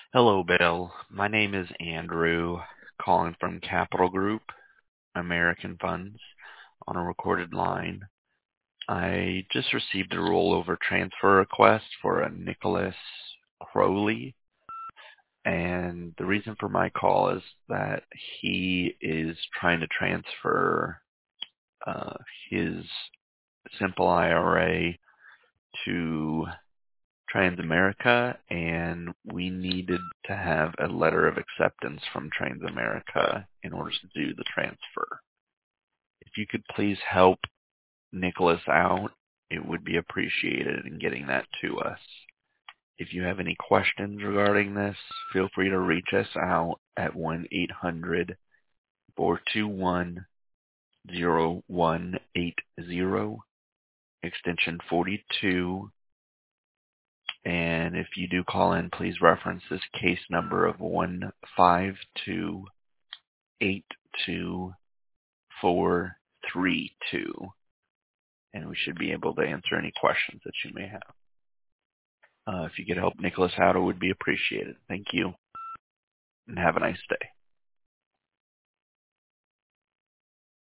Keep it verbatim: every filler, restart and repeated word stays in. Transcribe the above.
Hello, Bill. My name is Andrew, calling from Capital Group, American Funds, on a recorded line. I just received a rollover transfer request for a Nicholas Crowley, and the reason for my call is that he is trying to transfer uh, his simple I R A to Transamerica, and we needed to have a letter of acceptance from Transamerica in order to do the transfer. If you could please help Nicholas out, it would be appreciated in getting that to us. If you have any questions regarding this, feel free to reach us out at one eight hundred, four two one, zero one eight zero, extension forty-two. And if you do call in, please reference this case number of one five two eight two four three two, and we should be able to answer any questions that you may have. Uh, if you could help Nicholas out, it would be appreciated. Thank you, and have a nice day.